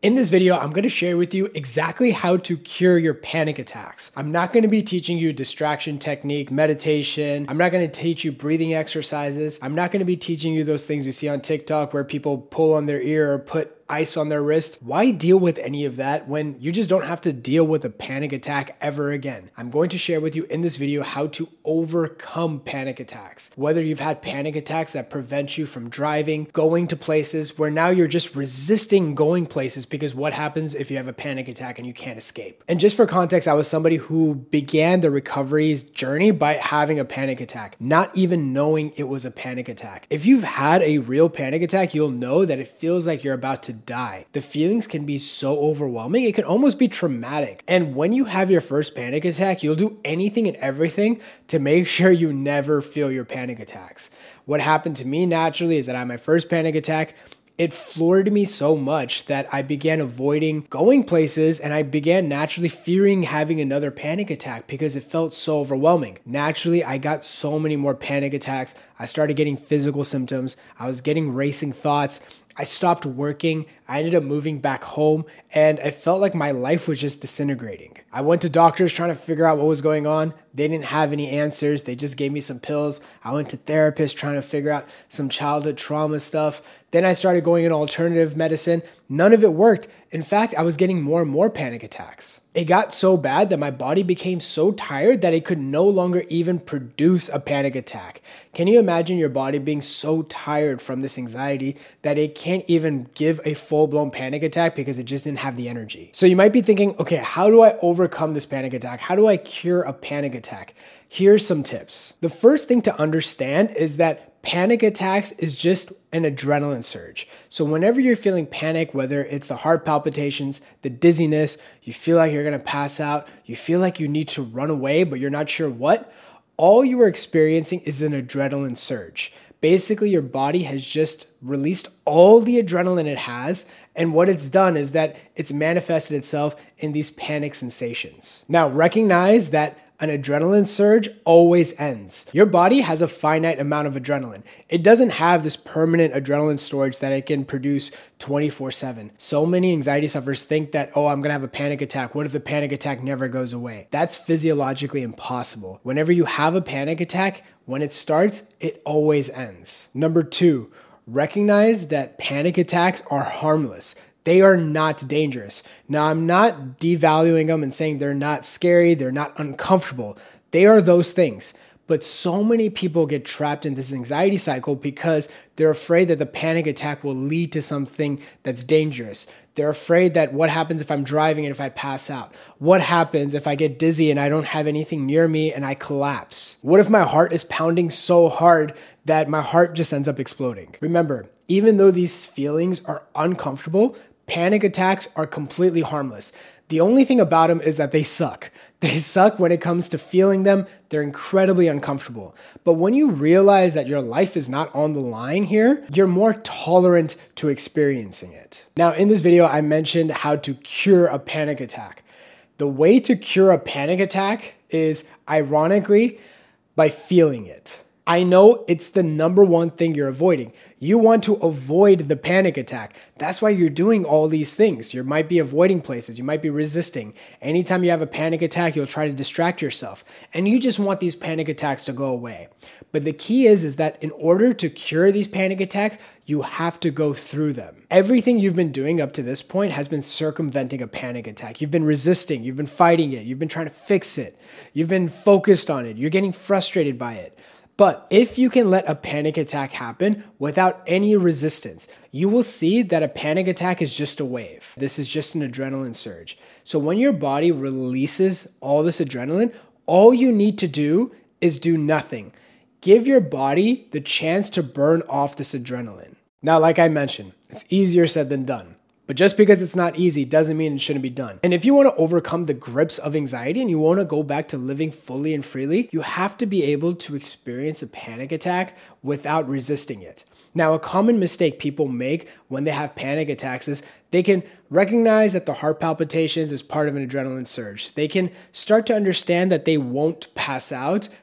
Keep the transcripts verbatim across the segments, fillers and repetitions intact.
In this video, I'm going to share with you exactly how to cure your panic attacks. I'm not going to be teaching you distraction technique, meditation. I'm not going to teach you breathing exercises. I'm not going to be teaching you those things you see on TikTok where people pull on their ear or put ice on their wrist. Why deal with any of that when you just don't have to deal with a panic attack ever again? I'm going to share with you in this video how to overcome panic attacks. Whether you've had panic attacks that prevent you from driving, going to places where now you're just resisting going places because what happens if you have a panic attack and you can't escape? And just for context, I was somebody who began the recovery's journey by having a panic attack, not even knowing it was a panic attack. If you've had a real panic attack, you'll know that it feels like you're about to die. The feelings can be so overwhelming. It can almost be traumatic. And when you have your first panic attack, you'll do anything and everything to make sure you never feel your panic attacks. What happened to me naturally is that I had my first panic attack. It floored me so much that I began avoiding going places and I began naturally fearing having another panic attack because it felt so overwhelming. Naturally, I got so many more panic attacks. I started getting physical symptoms. I was getting racing thoughts. I stopped working. I ended up moving back home and I felt like my life was just disintegrating. I went to doctors trying to figure out what was going on. They didn't have any answers. They just gave me some pills. I went to therapists trying to figure out some childhood trauma stuff. Then I started going in alternative medicine. None of it worked. In fact, I was getting more and more panic attacks. It got so bad that my body became so tired that it could no longer even produce a panic attack. Can you imagine your body being so tired from this anxiety that it can't even give a full-blown panic attack because it just didn't have the energy? So you might be thinking, okay, how do I overcome this panic attack? How do I cure a panic attack? Here's some tips. The first thing to understand is that panic attacks is just an adrenaline surge. So whenever you're feeling panic, whether it's the heart palpitations, the dizziness, you feel like you're gonna pass out, you feel like you need to run away, but you're not sure what, all you are experiencing is an adrenaline surge. Basically, your body has just released all the adrenaline it has, and what it's done is that it's manifested itself in these panic sensations. Now, recognize that an adrenaline surge always ends. Your body has a finite amount of adrenaline. It doesn't have this permanent adrenaline storage that it can produce twenty-four seven. So many anxiety sufferers think that, oh, I'm gonna have a panic attack. What if the panic attack never goes away? That's physiologically impossible. Whenever you have a panic attack, when it starts, it always ends. Number two, recognize that panic attacks are harmless. They are not dangerous. Now, I'm not devaluing them and saying they're not scary, they're not uncomfortable. They are those things. But so many people get trapped in this anxiety cycle because they're afraid that the panic attack will lead to something that's dangerous. They're afraid that what happens if I'm driving and if I pass out? What happens if I get dizzy and I don't have anything near me and I collapse? What if my heart is pounding so hard that my heart just ends up exploding? Remember, even though these feelings are uncomfortable, panic attacks are completely harmless. The only thing about them is that they suck. They suck when it comes to feeling them. They're incredibly uncomfortable. But when you realize that your life is not on the line here, you're more tolerant to experiencing it. Now, in this video, I mentioned how to cure a panic attack. The way to cure a panic attack is, ironically, by feeling it. I know it's the number one thing you're avoiding. You want to avoid the panic attack. That's why you're doing all these things. You might be avoiding places. You might be resisting. Anytime you have a panic attack, you'll try to distract yourself. And you just want these panic attacks to go away. But the key is, is that in order to cure these panic attacks, you have to go through them. Everything you've been doing up to this point has been circumventing a panic attack. You've been resisting. You've been fighting it. You've been trying to fix it. You've been focused on it. You're getting frustrated by it. But if you can let a panic attack happen without any resistance, you will see that a panic attack is just a wave. This is just an adrenaline surge. So when your body releases all this adrenaline, all you need to do is do nothing. Give your body the chance to burn off this adrenaline. Now, like I mentioned, it's easier said than done. But just because it's not easy doesn't mean it shouldn't be done. And if you want to overcome the grips of anxiety and you want to go back to living fully and freely, you have to be able to experience a panic attack without resisting it. Now, a common mistake people make when they have panic attacks is they can recognize that the heart palpitations is part of an adrenaline surge. They can start to understand that they won't pass out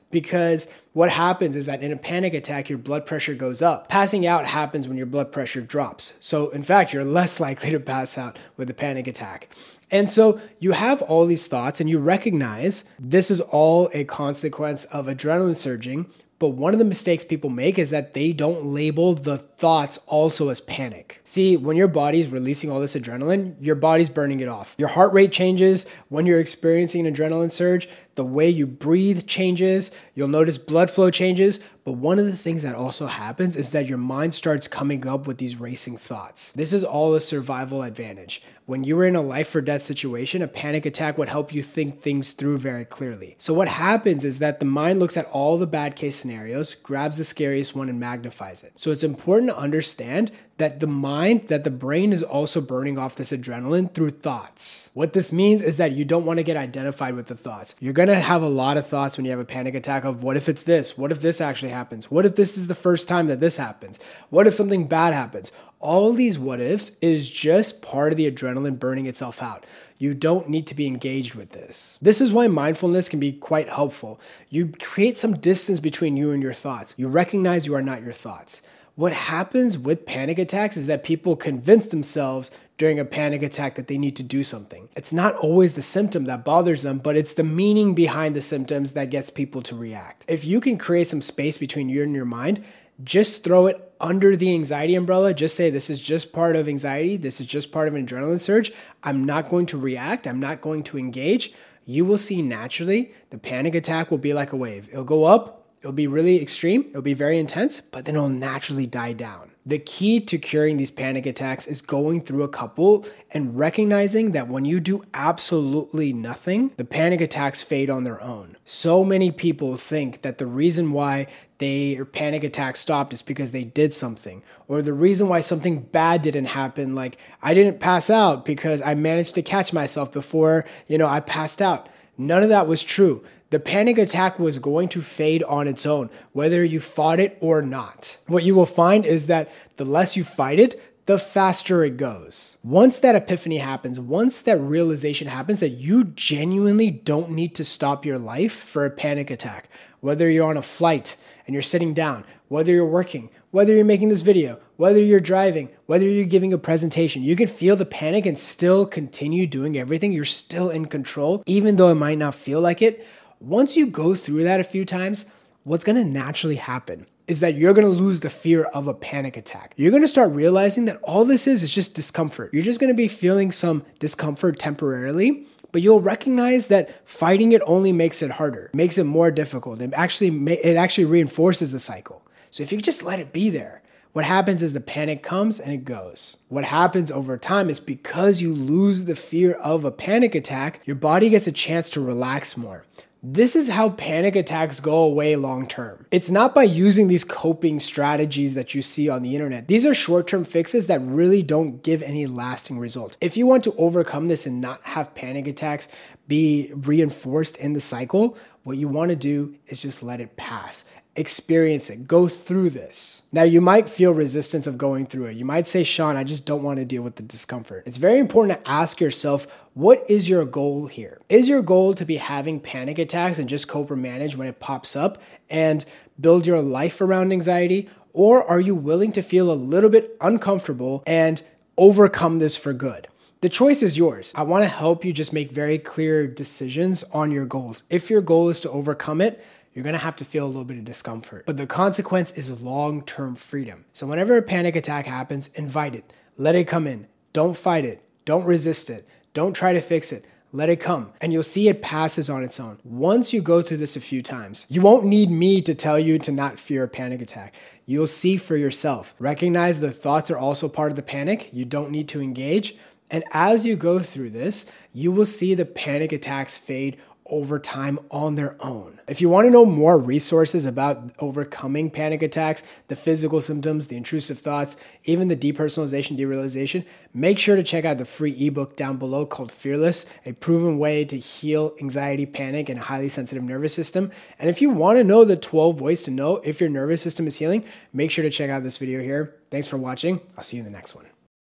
because what happens is that in a panic attack, your blood pressure goes up. Passing out happens when your blood pressure drops. So in fact, you're less likely to pass out with a panic attack. And so you have all these thoughts and you recognize this is all a consequence of adrenaline surging. But one of the mistakes people make is that they don't label the thoughts also as panic. See, when your body's releasing all this adrenaline, your body's burning it off. Your heart rate changes when you're experiencing an adrenaline surge. The way you breathe changes. You'll notice blood flow changes. But one of the things that also happens is that your mind starts coming up with these racing thoughts. This is all a survival advantage. When you were in a life or death situation, a panic attack would help you think things through very clearly. So what happens is that the mind looks at all the bad case scenarios, grabs the scariest one and magnifies it. So it's important to understand that the mind, that the brain is also burning off this adrenaline through thoughts. What this means is that you don't want to get identified with the thoughts. You're going to have a lot of thoughts when you have a panic attack of what if it's this? What if this actually happens? What if this is the first time that this happens? What if something bad happens? All these what ifs is just part of the adrenaline burning itself out. You don't need to be engaged with this. This is why mindfulness can be quite helpful. You create some distance between you and your thoughts. You recognize you are not your thoughts. What happens with panic attacks is that people convince themselves during a panic attack that they need to do something. It's not always the symptom that bothers them, but it's the meaning behind the symptoms that gets people to react. If you can create some space between you and your mind, just throw it under the anxiety umbrella. Just say, this is just part of anxiety. This is just part of an adrenaline surge. I'm not going to react. I'm not going to engage. You will see naturally the panic attack will be like a wave. It'll go up. It'll be really extreme. It'll be very intense, but then it'll naturally die down. The key to curing these panic attacks is going through a couple and recognizing that when you do absolutely nothing, the panic attacks fade on their own. So many people think that the reason why their panic attack stopped is because they did something, or the reason why something bad didn't happen, like I didn't pass out because I managed to catch myself before, you know, I passed out. None of that was true. The panic attack was going to fade on its own, whether you fought it or not. What you will find is that the less you fight it, the faster it goes. Once that epiphany happens, once that realization happens that you genuinely don't need to stop your life for a panic attack, whether you're on a flight and you're sitting down, whether you're working, whether you're making this video, whether you're driving, whether you're giving a presentation, you can feel the panic and still continue doing everything. You're still in control, even though it might not feel like it. Once you go through that a few times, what's going to naturally happen is that you're going to lose the fear of a panic attack. You're going to start realizing that all this is is just discomfort. You're just going to be feeling some discomfort temporarily, but you'll recognize that fighting it only makes it harder, makes it more difficult. It actually, it actually reinforces the cycle. So if you just let it be there, what happens is the panic comes and it goes. What happens over time is because you lose the fear of a panic attack, your body gets a chance to relax more. This is how panic attacks go away long term. It's not by using these coping strategies that you see on the internet. These are short-term fixes that really don't give any lasting results. If you want to overcome this and not have panic attacks be reinforced in the cycle, what you want to do is just let it pass. Experience it. Go through this. Now, you might feel resistance of going through it. You might say, Sean, I just don't want to deal with the discomfort. It's very important to ask yourself, what is your goal here? Is your goal to be having panic attacks and just cope or manage when it pops up and build your life around anxiety? Or are you willing to feel a little bit uncomfortable and overcome this for good? The choice is yours. I want to help you just make very clear decisions on your goals. If your goal is to overcome it, you're going to have to feel a little bit of discomfort. But the consequence is long-term freedom. So whenever a panic attack happens, invite it. Let it come in. Don't fight it. Don't resist it. Don't try to fix it. Let it come. And you'll see it passes on its own. Once you go through this a few times, you won't need me to tell you to not fear a panic attack. You'll see for yourself. Recognize the thoughts are also part of the panic. You don't need to engage. And as you go through this, you will see the panic attacks fade over time on their own. If you want to know more resources about overcoming panic attacks, the physical symptoms, the intrusive thoughts, even the depersonalization, derealization, make sure to check out the free ebook down below called Fearless, a proven way to heal anxiety, panic, and a highly sensitive nervous system. And if you want to know the twelve ways to know if your nervous system is healing, make sure to check out this video here. Thanks for watching. I'll see you in the next one.